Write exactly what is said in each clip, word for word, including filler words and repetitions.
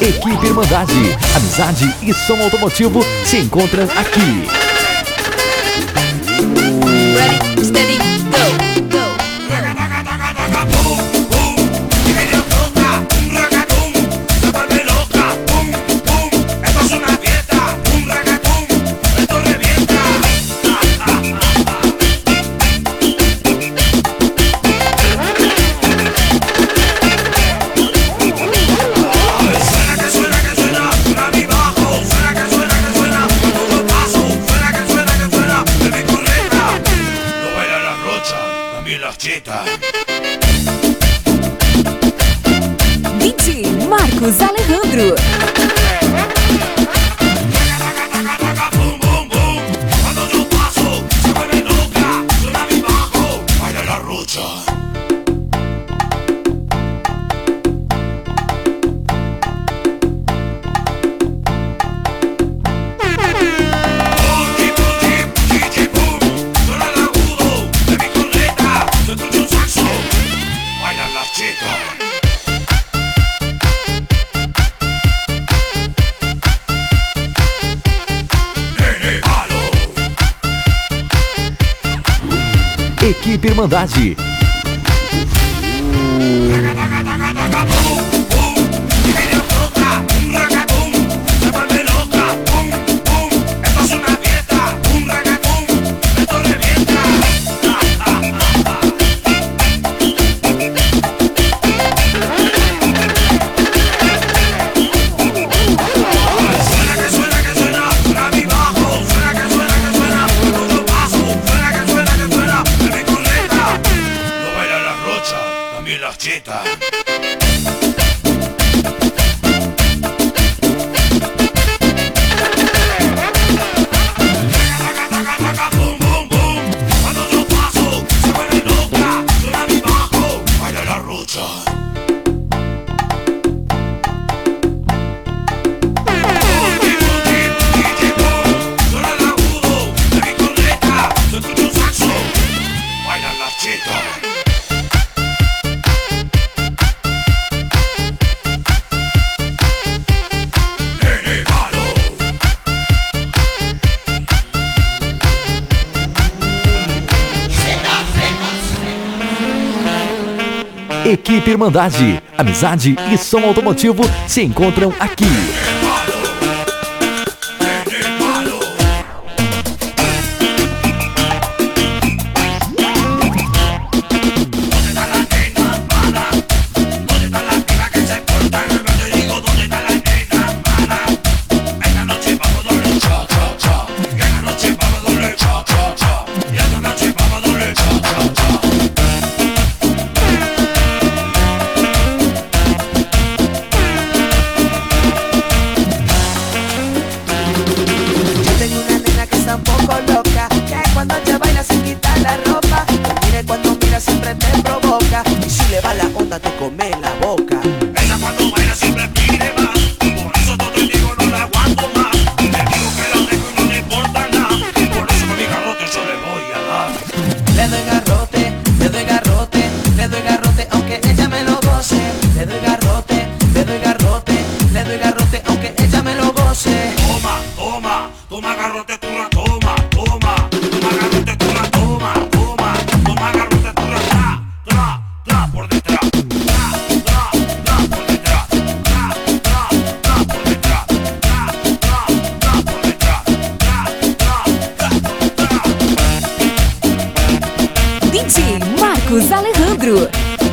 Equipe Irmandade, amizade e som automotivo se encontram aqui. Ready, steady, go, go. D J Marcos Alejandro. Equipe Irmandade. Equipe Irmandade, amizade e som automotivo se encontram aqui. D J Marcos Alejandro.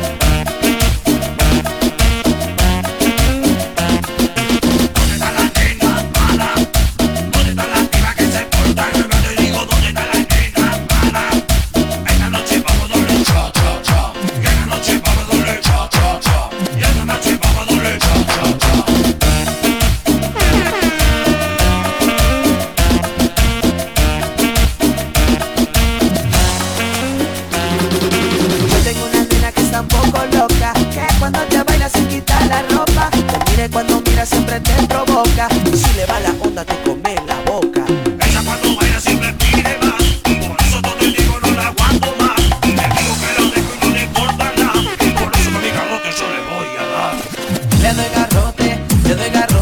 Cuando mira siempre te provoca y si le va la onda te come la boca. Ella cuando baila siempre pide más, por eso todo el digo no la aguanto más. Le digo que la dejo y no le importa nada, y por eso con mi garrote yo le voy a dar. Le doy garrote, le doy garrote.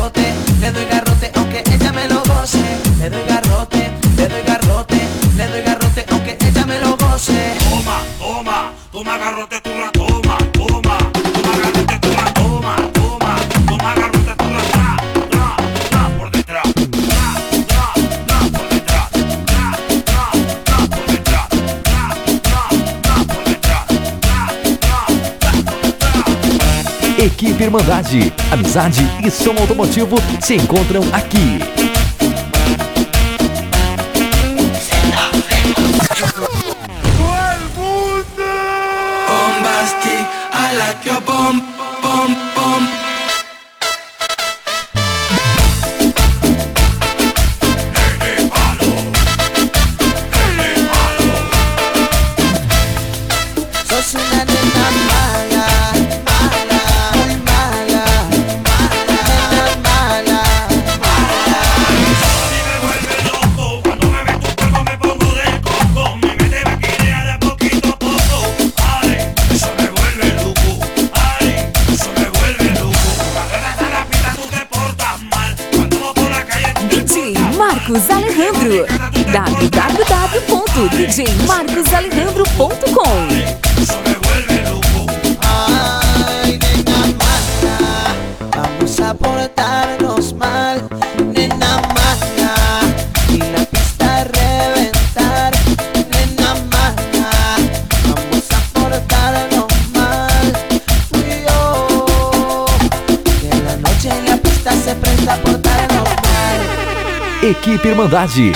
Equipe Irmandade, amizade e som automotivo se encontram aqui. Bombastic, I like your bomb, bomb, bomb. Sos una nena mala, mala, muy mala, mala, mala, mala. A mí me vuelve loco, cuando me ves tu cuerpo me pongo de coco. Me mete vaquilea de poquito a poco. Ay, eso me vuelve loco. Ay, eso me vuelve loco. Cuando estás a la pista tú te portas mal. Cuando vamos por la calle tú te D J portas mal. Marcos Alejandro. w w w ponto d j marcos alejandro ponto com. Eso me vuelve loco. Ay, nena mala, vamos a portarnos mal. Nena mala, y la pista a reventar. Nena mala, vamos a portarnos mal. Tú y yo, que en la noche en la pista se presta a portarnos mal. Equipe Irmandade.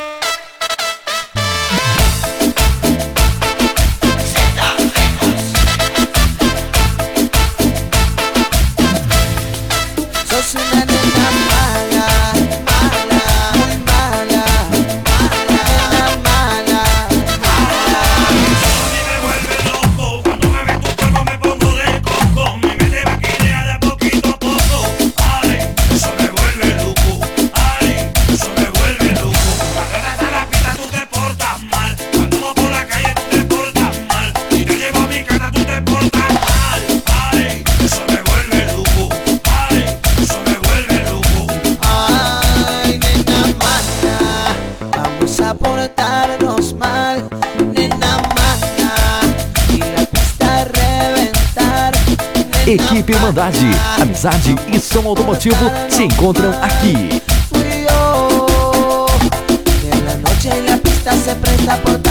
Sos una nena mala, mala, muy mala, mala, mala, mala. A mí me vuelve loco, cuando me ves tu cuerpo me pongo de coco. Me mete vaquilea de poquito a poco. Ay, eso me vuelve loco. Ay, eso me vuelve loco. Cuando estás a la pista tú te portas mal. Cuando vamos por la calle tú te portas mal. Si te llevo a mi casa tú te portas mal. Ay, eso me vuelve loco. Ay, eso me vuelve loco. Ay, nena mala, vamos a portarnos mal. Nena mala, y la pista a reventar. Nena Equipe Irmandade, amizade e som automotivo se encontram aqui. Tú y yo, que en la noche en la pista se presta por